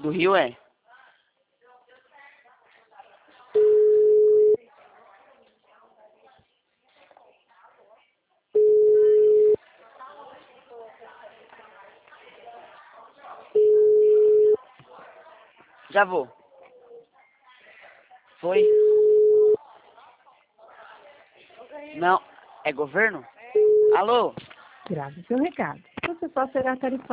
Do Rio é. Já vou. Foi? Não. É governo? Alô? Grave seu recado. Você só será tarifado